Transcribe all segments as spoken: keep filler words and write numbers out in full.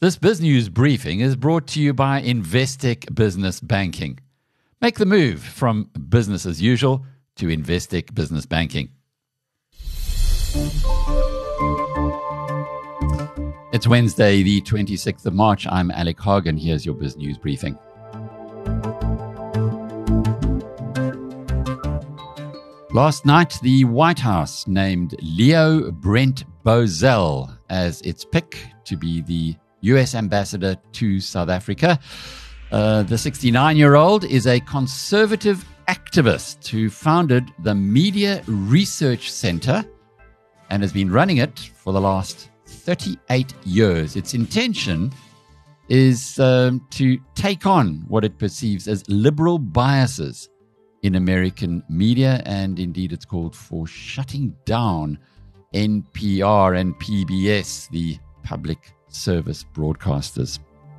This BizNews briefing is brought to you by Investec Business Banking. Make the move from business as usual to Investec Business Banking. It's Wednesday, the twenty-sixth of March. I'm Alec Hagen. Here's your BizNews briefing. Last night, the White House named Leo Brent Bozell as its pick to be the U S ambassador to South Africa. Uh, the sixty-nine-year-old is a conservative activist who founded the Media Research Center and has been running it for the last thirty-eight years. Its intention is um, to take on what it perceives as liberal biases in American media, and indeed it's called for shutting down N P R and P B S, the public service broadcasters.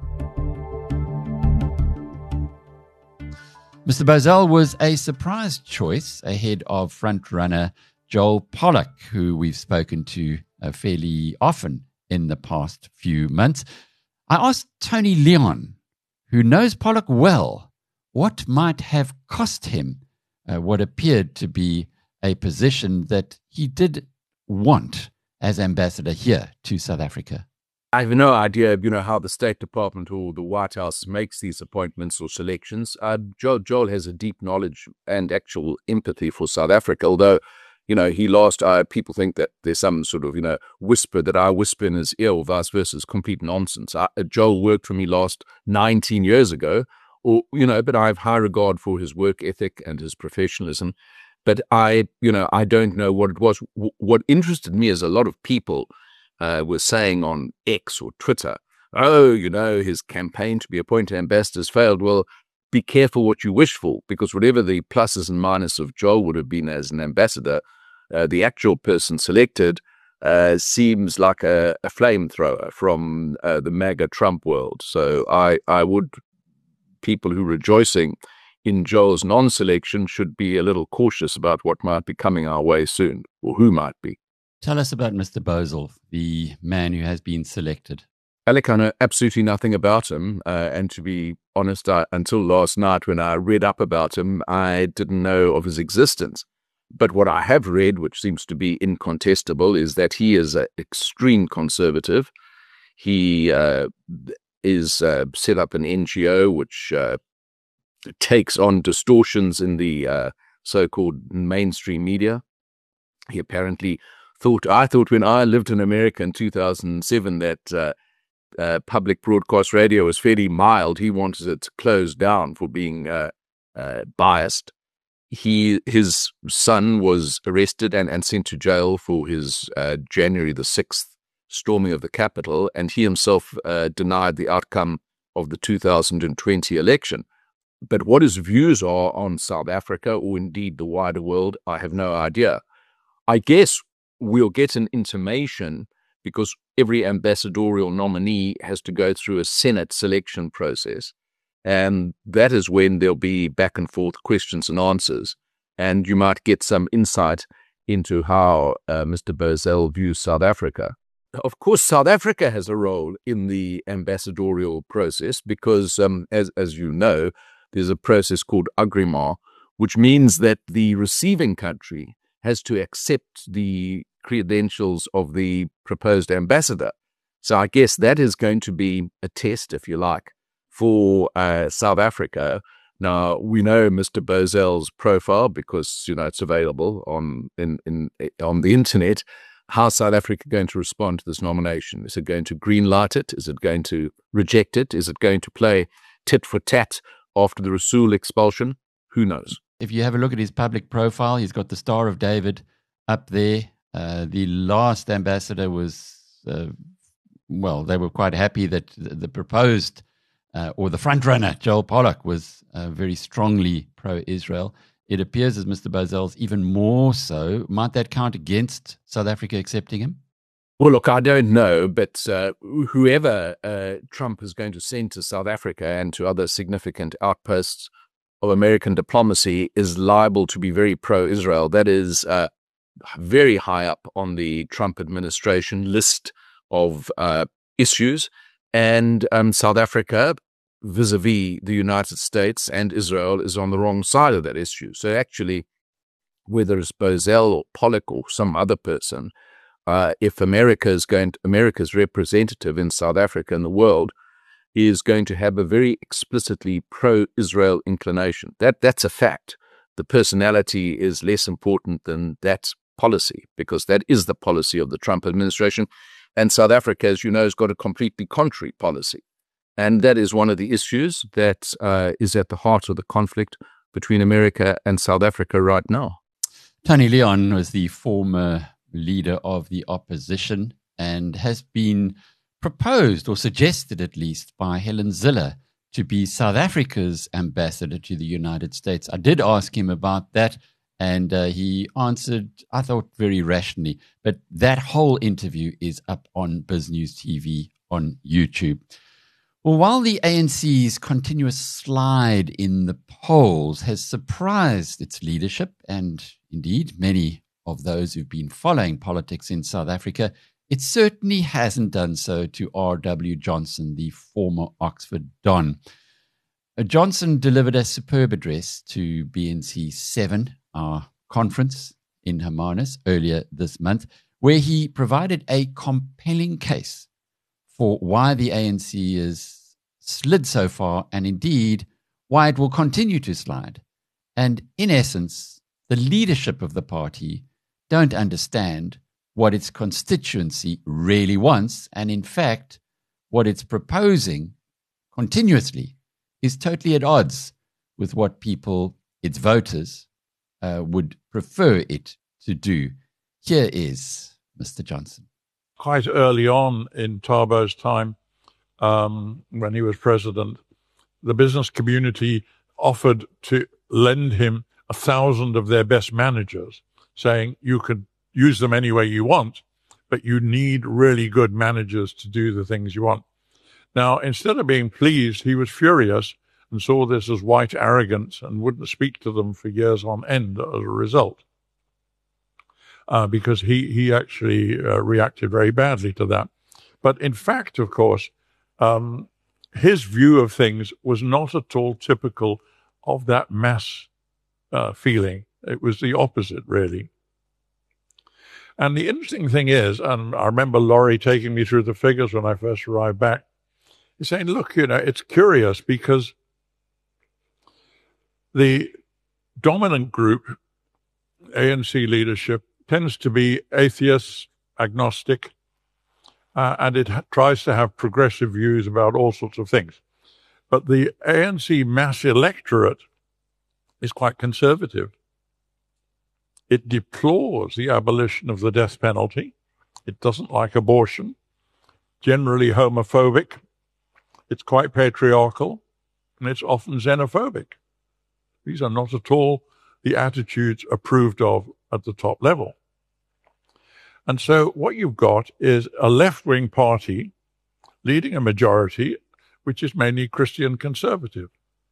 Mister Bozell was a surprise choice ahead of frontrunner Joel Pollak, who we've spoken to uh, fairly often in the past few months. I asked Tony Leon, who knows Pollak well, what might have cost him uh, what appeared to be a position that he did want as ambassador here to South Africa. I have no idea, you know, how the State Department or the White House makes these appointments or selections. Uh, Joel, Joel has a deep knowledge and actual empathy for South Africa, although, you know, he lost, uh, people think that there's some sort of, you know, whisper that I whisper in his ear or vice versa is complete nonsense. I, Joel worked for me last nineteen years ago, or, you know, but I have high regard for his work ethic and his professionalism. But I, you know, I don't know what it was. W- what interested me is a lot of people Uh, were saying on X or Twitter, oh, you know, his campaign to be appointed ambassador has failed. Well, be careful what you wish for, because whatever the pluses and minuses of Joel would have been as an ambassador, uh, the actual person selected uh, seems like a, a flamethrower from uh, the MAGA Trump world. So I, I would, people who are rejoicing in Joel's non-selection should be a little cautious about what might be coming our way soon, or who might be. Tell us about Mister Bozell, the man who has been selected. Alec, I know absolutely nothing about him. Uh, and to be honest, I, until last night when I read up about him, I didn't know of his existence. But what I have read, which seems to be incontestable, is that he is an extreme conservative. He uh, is uh, set up an N G O which uh, takes on distortions in the uh, so-called mainstream media. He apparently thought, I thought when I lived in America in two thousand seven that uh, uh, public broadcast radio was fairly mild. He wanted it closed down for being uh, uh, biased. He, his son was arrested and, and sent to jail for his uh, January the sixth storming of the Capitol, and he himself uh, denied the outcome of the two thousand twenty election. But what his views are on South Africa, or indeed the wider world, I have no idea. I guess we'll get an intimation, because every ambassadorial nominee has to go through a Senate selection process. And that is when there'll be back and forth questions and answers. And you might get some insight into how uh, Mister Bozell views South Africa. Of course, South Africa has a role in the ambassadorial process because, um, as, as you know, there's a process called Agreement, which means that the receiving country has to accept the credentials of the proposed ambassador. So I guess that is going to be a test, if you like, for uh, South Africa. Now, we know Mister Bozell's profile because, you know, it's available on in, in on the internet. How is South Africa going to respond to this nomination? Is it going to greenlight it? Is it going to reject it? Is it going to play tit for tat after the Rasool expulsion? Who knows? If you have a look at his public profile, he's got the Star of David up there. Uh, the last ambassador was, uh, well, they were quite happy that the, the proposed uh, or the frontrunner, Joel Pollak, was uh, very strongly pro-Israel. It appears as Mister Bozell's even more so. Might that count against South Africa accepting him? Well, look, I don't know, but uh, whoever uh, Trump is going to send to South Africa and to other significant outposts of American diplomacy is liable to be very pro-Israel. That is uh, very high up on the Trump administration list of uh, issues. And um, South Africa, vis-a-vis the United States and Israel, is on the wrong side of that issue. So actually, whether it's Bozell or Pollock or some other person, uh, if America is going to, America's representative in South Africa and the world is going to have a very explicitly pro-Israel inclination. That that's a fact. The personality is less important than that policy, because that is the policy of the Trump administration. And South Africa, as you know, has got a completely contrary policy. And that is one of the issues that uh, is at the heart of the conflict between America and South Africa right now. Tony Leon was the former leader of the opposition and has been proposed, or suggested at least, by Helen Zille to be South Africa's ambassador to the United States. I did ask him about that, and uh, he answered, I thought, very rationally. But that whole interview is up on BizNews T V on YouTube. Well, while the A N C's continuous slide in the polls has surprised its leadership, and indeed many of those who've been following politics in South Africa, it certainly hasn't done so to R W Johnson, the former Oxford Don. Uh, Johnson delivered a superb address to B N C seven, our conference in Hermanus, earlier this month, where he provided a compelling case for why the A N C has slid so far, and indeed why it will continue to slide. And in essence, the leadership of the party don't understand what its constituency really wants, and in fact, what it's proposing continuously is totally at odds with what people, its voters, uh, would prefer it to do. Here is Mister Johnson. Quite early on in Tarbo's time, um, when he was president, the business community offered to lend him a thousand of their best managers, saying you could use them any way you want, but you need really good managers to do the things you want. Now, instead of being pleased, he was furious and saw this as white arrogance and wouldn't speak to them for years on end as a result, uh, because he, he actually uh, reacted very badly to that. But in fact, of course, um, his view of things was not at all typical of that mass uh, feeling. It was the opposite, really. And the interesting thing is, and I remember Laurie taking me through the figures when I first arrived back, he's saying, look, you know, it's curious because the dominant group, A N C leadership, tends to be atheist, agnostic, uh, and it ha- tries to have progressive views about all sorts of things. But the A N C mass electorate is quite conservative. It deplores the abolition of the death penalty. It doesn't like abortion, generally homophobic. It's quite patriarchal, and it's often xenophobic. These are not at all the attitudes approved of at the top level. And so what you've got is a left-wing party leading a majority, which is mainly Christian conservative.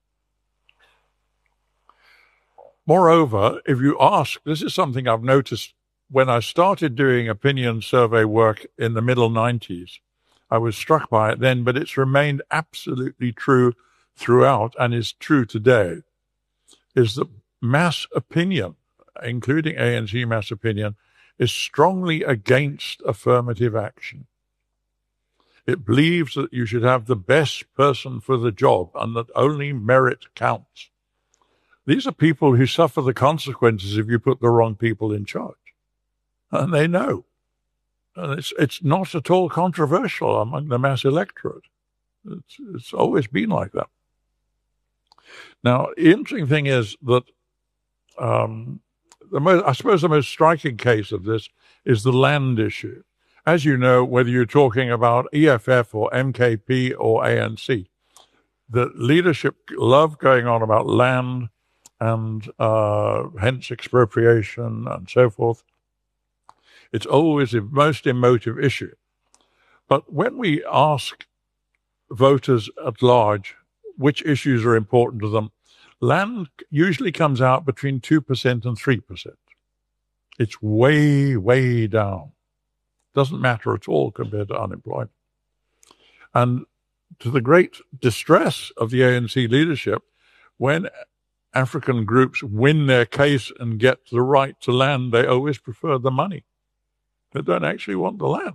Moreover, if you ask, this is something I've noticed when I started doing opinion survey work in the middle nineties. I was struck by it then, but it's remained absolutely true throughout and is true today, is that mass opinion, including A N C mass opinion, is strongly against affirmative action. It believes that you should have the best person for the job and that only merit counts. These are people who suffer the consequences if you put the wrong people in charge. And they know. And it's it's not at all controversial among the mass electorate. It's, it's always been like that. Now, the interesting thing is that um, the most, I suppose the most striking case of this is the land issue. As you know, whether you're talking about E F F or M K P or A N C, the leadership love going on about land and uh, hence expropriation and so forth. It's always the most emotive issue. But when we ask voters at large which issues are important to them, land usually comes out between two percent and three percent. It's way, way down. Doesn't matter at all compared to unemployment. And to the great distress of the A N C leadership, when African groups win their case and get the right to land, they always prefer the money. They don't actually want the land.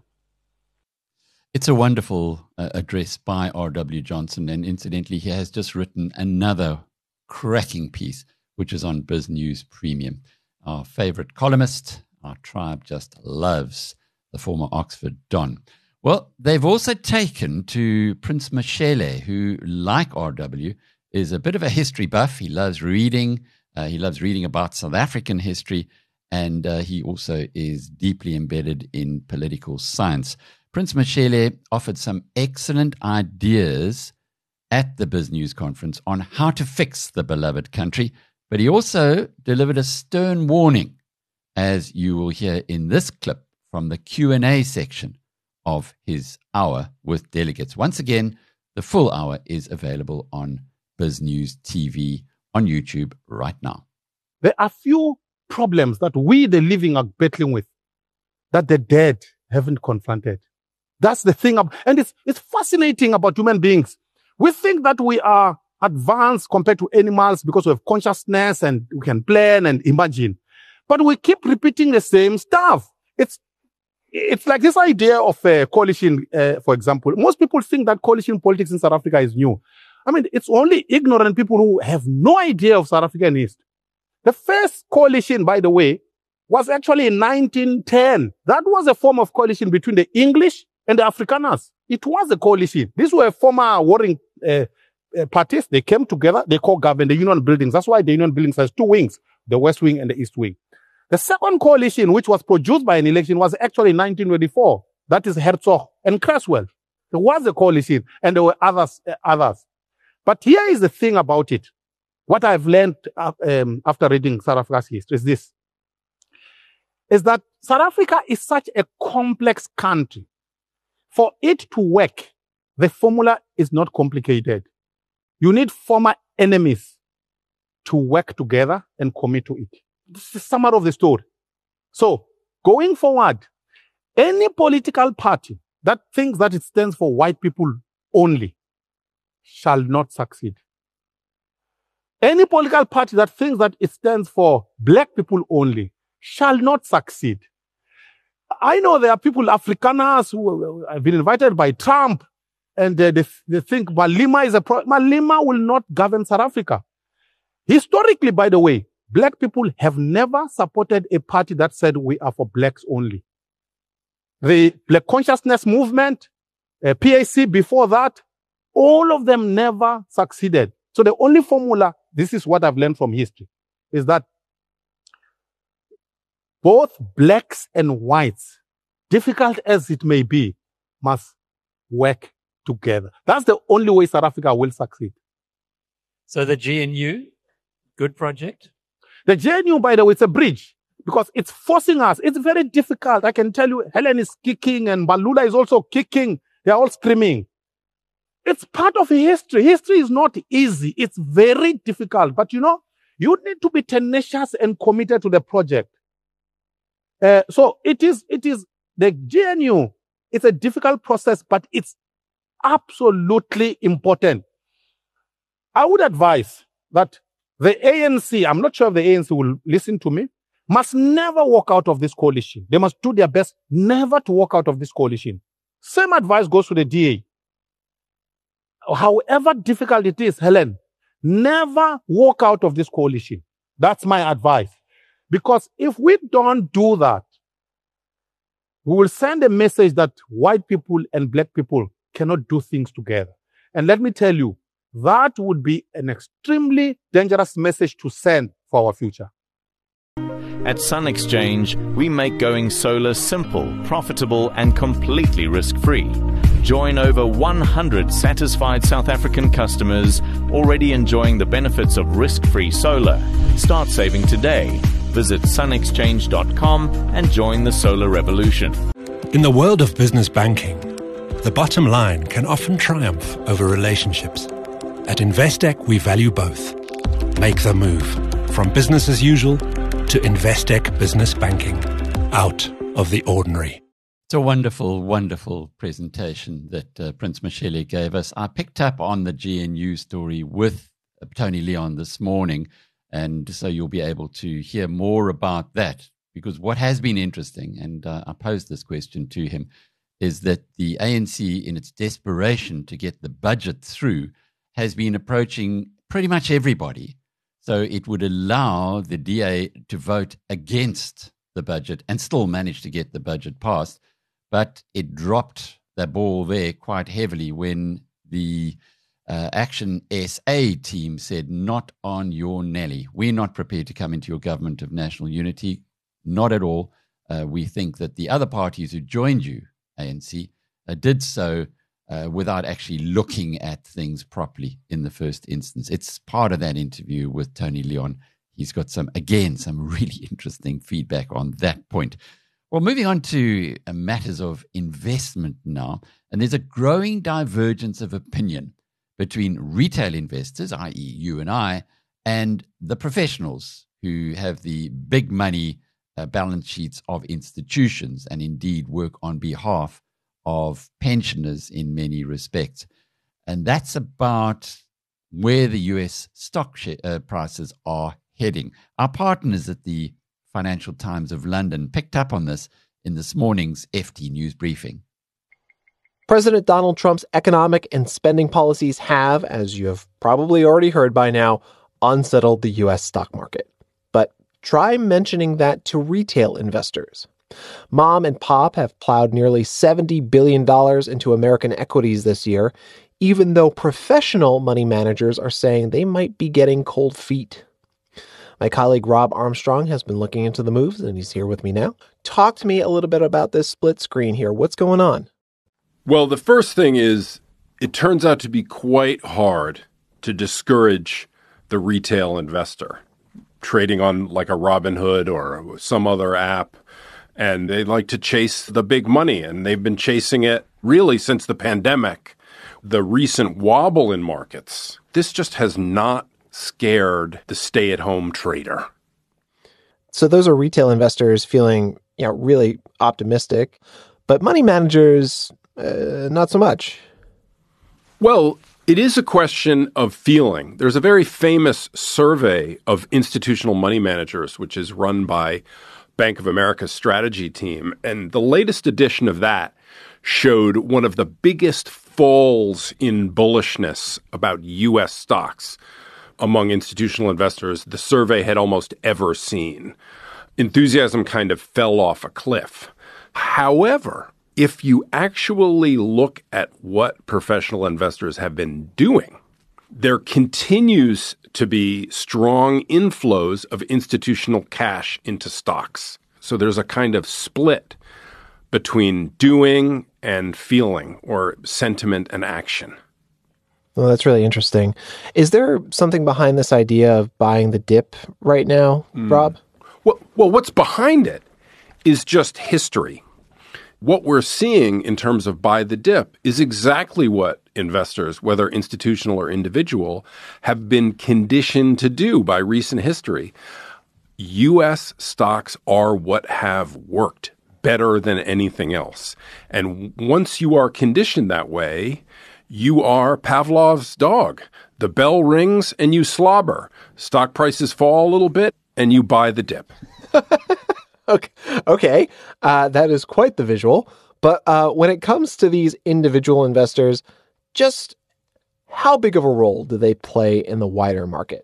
It's a wonderful uh, address by R W Johnson, and incidentally, he has just written another cracking piece, which is on Biz News Premium. Our favorite columnist, our tribe just loves the former Oxford Don. Well, they've also taken to Prince Mashele, who, like R W, is a bit of a history buff. He loves reading. Uh, he loves reading about South African history, and uh, he also is deeply embedded in political science. Prince Mashele offered some excellent ideas at the Biz News conference on how to fix the beloved country, but he also delivered a stern warning, as you will hear in this clip from the Q and A section of his hour with delegates. Once again, the full hour is available on Biz News T V on YouTube right now. There are few problems that we, the living, are battling with that the dead haven't confronted. That's the thing. And it's, it's fascinating about human beings. We think that we are advanced compared to animals because we have consciousness and we can plan and imagine. But we keep repeating the same stuff. It's It's like this idea of a coalition, uh, for example. Most people think that coalition politics in South Africa is new. I mean, it's only ignorant people who have no idea of South African history. The first coalition, by the way, was actually in nineteen ten. That was a form of coalition between the English and the Afrikaners. It was a coalition. These were former warring uh, uh, parties. They came together. They co-governed the Union Buildings. That's why the Union Buildings has two wings, the West Wing and the East Wing. The second coalition, which was produced by an election, was actually in nineteen twenty-four. That is Herzog and Cresswell. There was a coalition, and there were others. Uh, others. But here is the thing about it. What I've learned uh, um, after reading South Africa's history is this, is that South Africa is such a complex country. For it to work, the formula is not complicated. You need former enemies to work together and commit to it. This is the summary of the story. So, going forward, any political party that thinks that it stands for white people only shall not succeed. Any political party that thinks that it stands for black people only shall not succeed. I know there are people, Afrikaners, who have been invited by Trump, and they, they, they think Malema is a pro- Malema will not govern South Africa. Historically, by the way, black people have never supported a party that said we are for blacks only. The Black Consciousness Movement, uh, P A C before that, all of them never succeeded. So the only formula, this is what I've learned from history, is that both blacks and whites, difficult as it may be, must work together. That's the only way South Africa will succeed. So the G N U, good project? The G N U, by the way, it's a bridge because it's forcing us. It's very difficult. I can tell you, Helen is kicking and Balula is also kicking. They're all screaming. It's part of history. History is not easy. It's very difficult. But you know, you need to be tenacious and committed to the project. Uh, so it is, it is the G N U. It's a difficult process, but it's absolutely important. I would advise that the A N C, I'm not sure if the A N C will listen to me, must never walk out of this coalition. They must do their best never to walk out of this coalition. Same advice goes to the D A. However difficult it is, Helen, never walk out of this coalition. That's my advice. Because if we don't do that, we will send a message that white people and black people cannot do things together. And let me tell you, that would be an extremely dangerous message to send for our future. At Sun Exchange, we make going solar simple, profitable, and completely risk-free. Join over one hundred satisfied South African customers already enjoying the benefits of risk-free solar. Start saving today. Visit sun exchange dot com and join the solar revolution. In the world of business banking, the bottom line can often triumph over relationships. At Investec, we value both. Make the move from business as usual to Investec Business Banking. Out of the ordinary. It's a wonderful, wonderful presentation that uh, Prince Mashele gave us. I picked up on the G N U story with uh, Tony Leon this morning, and so you'll be able to hear more about that, because what has been interesting, and uh, I posed this question to him, is that the A N C, in its desperation to get the budget through, has been approaching pretty much everybody. So it would allow the D A to vote against the budget and still manage to get the budget passed. But it dropped the ball there quite heavily when the uh, Action S A team said, not on your Nelly. We're not prepared to come into your government of national unity. Not at all. Uh, we think that the other parties who joined you, A N C, uh, did so uh, without actually looking at things properly in the first instance. It's part of that interview with Tony Leon. He's got some, again, some really interesting feedback on that point. Well, moving on to uh, matters of investment now, and there's a growing divergence of opinion between retail investors, that is you and I, and the professionals who have the big money uh, balance sheets of institutions and indeed work on behalf of pensioners in many respects. And that's about where the U S stock share, uh, prices are heading. Our partners at the Financial Times of London picked up on this in this morning's F T News briefing. President Donald Trump's economic and spending policies have, as you have probably already heard by now, unsettled the U S stock market. But try mentioning that to retail investors. Mom and Pop have plowed nearly seventy billion dollars into American equities this year, even though professional money managers are saying they might be getting cold feet. My colleague Rob Armstrong has been looking into the moves, and he's here with me now. Talk to me a little bit about this split screen here. What's going on? Well, the first thing is it turns out to be quite hard to discourage the retail investor trading on like a Robinhood or some other app. And they like to chase the big money, and they've been chasing it really since the pandemic. The recent wobble in markets, this just has not scared the stay-at-home trader. So those are retail investors feeling, you know, really optimistic, but money managers, uh, not so much. Well, it is a question of feeling. There's a very famous survey of institutional money managers, which is run by Bank of America's strategy team. And the latest edition of that showed one of the biggest falls in bullishness about U S stocks among institutional investors the survey had almost ever seen. Enthusiasm kind of fell off a cliff. However, if you actually look at what professional investors have been doing, there continues to be strong inflows of institutional cash into stocks. So there's a kind of split between doing and feeling, or sentiment and action. Well, that's really interesting. Is there something behind this idea of buying the dip right now, mm. Rob? Well, well, what's behind it is just history. What we're seeing in terms of buy the dip is exactly what investors, whether institutional or individual, have been conditioned to do by recent history. U S stocks are what have worked better than anything else. And once you are conditioned that way, you are Pavlov's dog. The bell rings and you slobber. Stock prices fall a little bit and you buy the dip. Okay, okay. Uh, that is quite the visual. But uh, when it comes to these individual investors, just how big of a role do they play in the wider market?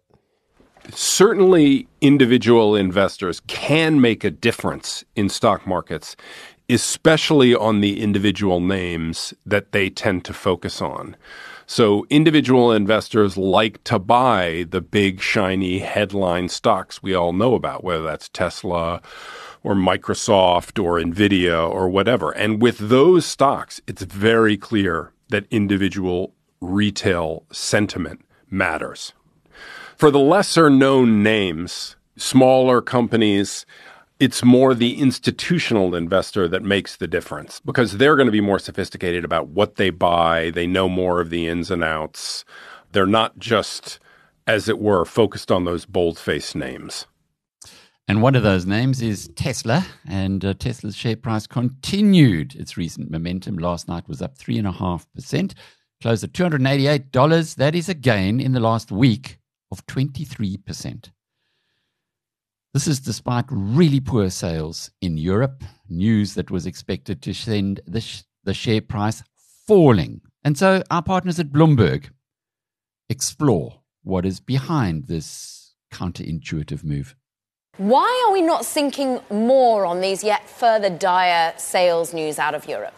Certainly, individual investors can make a difference in stock markets, especially on the individual names that they tend to focus on. So individual investors like to buy the big, shiny headline stocks we all know about, whether that's Tesla or Microsoft or NVIDIA or whatever. And with those stocks, it's very clear that individual retail sentiment matters. For the lesser-known names, smaller companies, it's more the institutional investor that makes the difference because they're going to be more sophisticated about what they buy. They know more of the ins and outs. They're not just, as it were, focused on those bold-faced names. And one of those names is Tesla, and uh, Tesla's share price continued its recent momentum. Last night was up three point five percent, closed at two hundred eighty-eight dollars. That is a gain in the last week of twenty-three percent. This is despite really poor sales in Europe, news that was expected to send the, sh- the share price falling. And so our partners at Bloomberg explore what is behind this counterintuitive move. Why are we not sinking more on these yet further dire sales news out of Europe?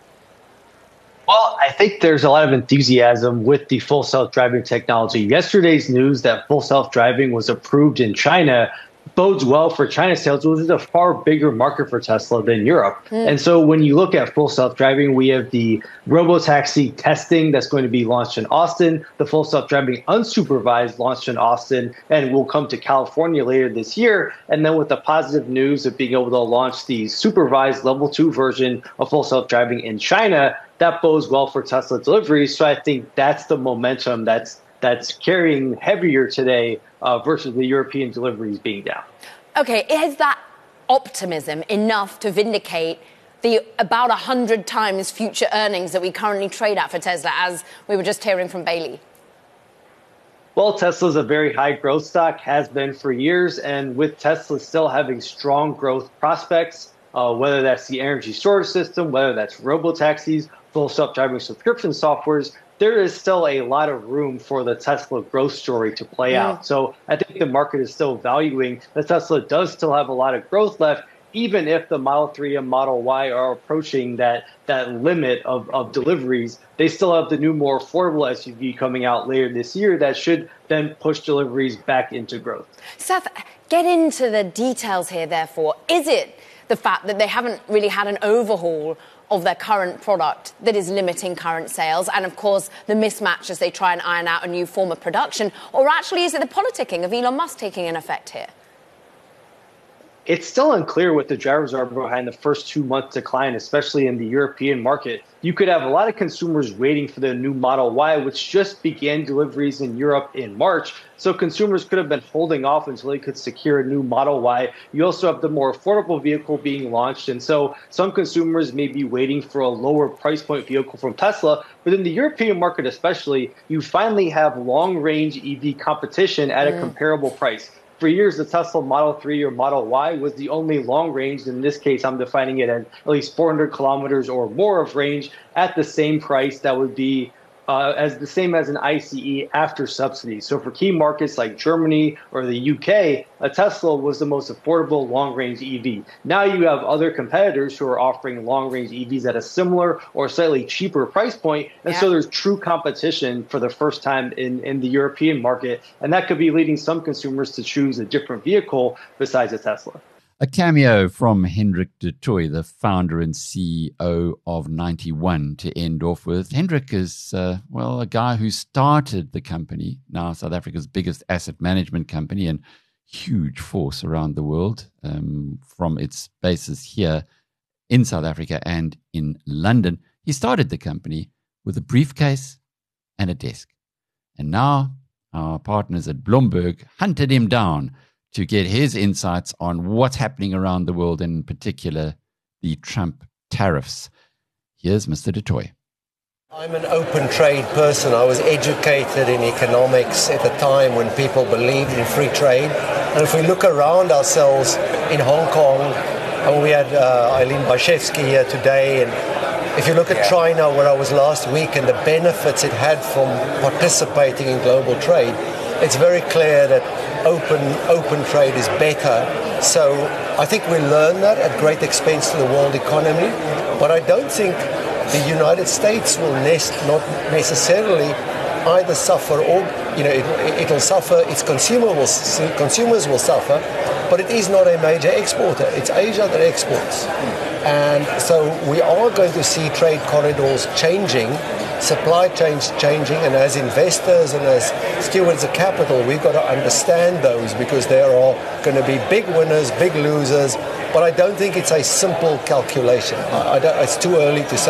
Well, I think there's a lot of enthusiasm with the full self-driving technology. Yesterday's news that full self-driving was approved in China bodes well for China sales, which is a far bigger market for Tesla than Europe. Mm. And so when you look at full self-driving, we have the robotaxi testing that's going to be launched in Austin, the full self-driving unsupervised launched in Austin, and will come to California later this year. And then with the positive news of being able to launch the supervised level two version of full self-driving in China, that bodes well for Tesla deliveries. So I think that's the momentum that's that's carrying heavier today uh, versus the European deliveries being down. Okay, is that optimism enough to vindicate the about one hundred times future earnings that we currently trade at for Tesla, as we were just hearing from Bailey? Well, Tesla's a very high growth stock, has been for years, and with Tesla still having strong growth prospects, uh, whether that's the energy storage system, whether that's robotaxis, full self-driving subscription softwares, there is still a lot of room for the Tesla growth story to play yeah. out. So I think the market is still valuing that Tesla does still have a lot of growth left, even if the Model three and Model Y are approaching that that limit of, of deliveries. They still have the new, more affordable S U V coming out later this year that should then push deliveries back into growth. Seth, get into the details here, therefore. Is it the fact that they haven't really had an overhaul of their current product that is limiting current sales, and of course the mismatch as they try and iron out a new form of production? Or actually is it the politicking of Elon Musk taking an effect here? It's still unclear what the drivers are behind the first two months decline, especially in the European market. You could have a lot of consumers waiting for the new Model Y, which just began deliveries in Europe in March. So consumers could have been holding off until they could secure a new Model Y. You also have the more affordable vehicle being launched. And so some consumers may be waiting for a lower price point vehicle from Tesla. But in the European market especially, you finally have long-range E V competition at mm. a comparable price. For years, the Tesla Model three or Model Y was the only long range. In this case, I'm defining it as at least four hundred kilometers or more of range at the same price that would be uh, as the same as an ICE after subsidies. So for key markets like Germany or the U K, a Tesla was the most affordable long-range E V. Now you have other competitors who are offering long-range E Vs at a similar or slightly cheaper price point. And yeah. so there's true competition for the first time in, in the European market. And that could be leading some consumers to choose a different vehicle besides a Tesla. A cameo from Hendrik du Toit, the founder and C E O of ninety-one, to end off with. Hendrik is, uh, well, a guy who started the company, now South Africa's biggest asset management company and huge force around the world, um, from its bases here in South Africa and in London. He started the company with a briefcase and a desk. And now our partners at Bloomberg hunted him down to get his insights on what's happening around the world, and in particular, the Trump tariffs. Here's Mister du Toit. I'm an open trade person. I was educated in economics at a time when people believed in free trade. And if we look around ourselves in Hong Kong, and we had uh, Eileen Bashevsky here today, and if you look at China, where I was last week, and the benefits it had from participating in global trade, it's very clear that open open trade is better. So I think we learn that at great expense to the world economy. But I don't think the United States will nest, not necessarily either suffer or, you know, it, it'll suffer, its consumer will, consumers will suffer, but it is not a major exporter. It's Asia that exports. And so we are going to see trade corridors changing, supply chains changing, and as investors and as stewards of capital, we've got to understand those, because there are going to be big winners, big losers, but I don't think it's a simple calculation. I, I don't, it's too early to say.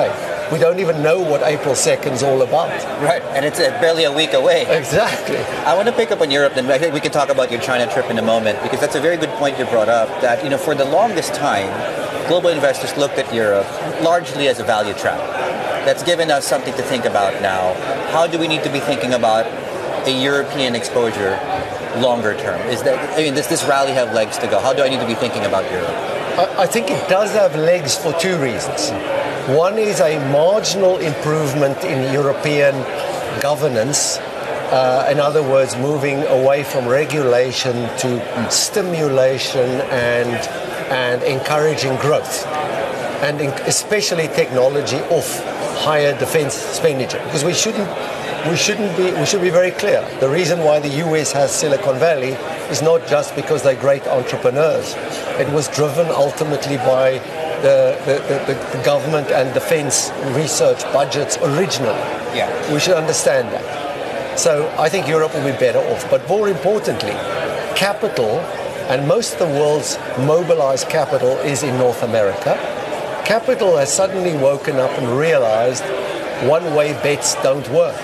we don't even know what April second is all about. Right, and it's uh, barely a week away. Exactly. I want to pick up on Europe, and I think we can talk about your China trip in a moment, because that's a very good point you brought up, that, you know, for the longest time, global investors looked at Europe largely as a value trap. That's given us something to think about now. How do we need to be thinking about a European exposure longer term? Is that, I mean, does this rally have legs to go? How do I need to be thinking about Europe? I, I think it does have legs for two reasons. One is a marginal improvement in European governance. Uh, in other words, moving away from regulation to stimulation and and encouraging growth, and in, especially technology of higher defense expenditure. Because we shouldn't we shouldn't be we should be very clear. The reason why the U S has Silicon Valley is not just because they're great entrepreneurs. It was driven ultimately by the, the, the, the government and defense research budgets originally. Yeah. We should understand that. So I think Europe will be better off. But more importantly, capital, and most of the world's mobilized capital is in North America. Capital has suddenly woken up and realized one-way bets don't work.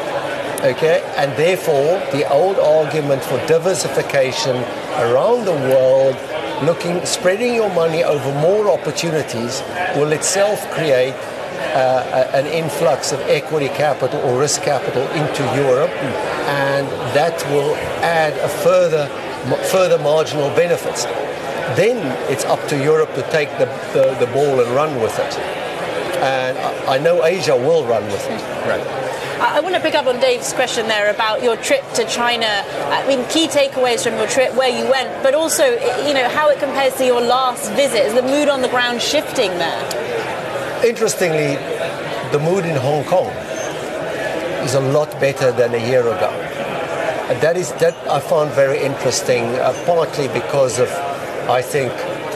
Okay? And therefore, the old argument for diversification around the world, looking, spreading your money over more opportunities, will itself create uh, an influx of equity capital or risk capital into Europe, and that will add a further, further marginal benefits. Then it's up to Europe to take the, the, the ball and run with it. And I, I know Asia will run with it. Right. I want to pick up on Dave's question there about your trip to China. I mean, key takeaways from your trip, where you went, but also, you know, how it compares to your last visit. Is the mood on the ground shifting there? Interestingly, the mood in Hong Kong is a lot better than a year ago. And that is that I found very interesting, uh, partly because of, I think,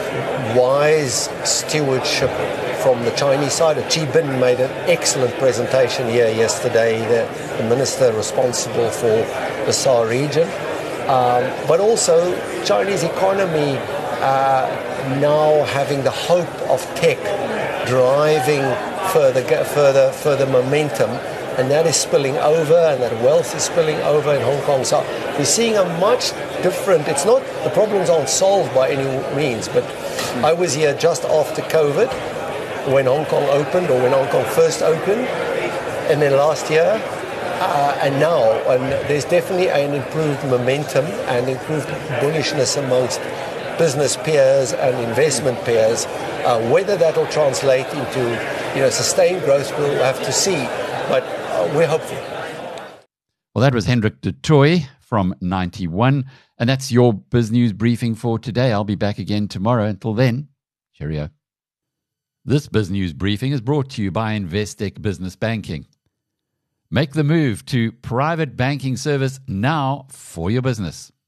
wise stewardship from the Chinese side. Xi Jinping made an excellent presentation here yesterday, the, the minister responsible for the S A R region. Um, but also, Chinese economy uh, now having the hope of tech driving further, further, further momentum, and that is spilling over, and that wealth is spilling over in Hong Kong. So we're seeing a much different. It's not the problems aren't solved by any means, but I was here just after COVID, when Hong Kong opened, or when Hong Kong first opened, and then last year, uh, and now, and there's definitely an improved momentum and improved bullishness amongst business peers and investment peers. Uh, whether that will translate into, you know, sustained growth, we'll have to see, but uh, we're hopeful. Well, that was Hendrik du Toit from Ninety One, and that's your BizNews briefing for today. I'll be back again tomorrow. Until then, cheerio. This BizNews briefing is brought to you by Investec Business Banking. Make the move to private banking service now for your business.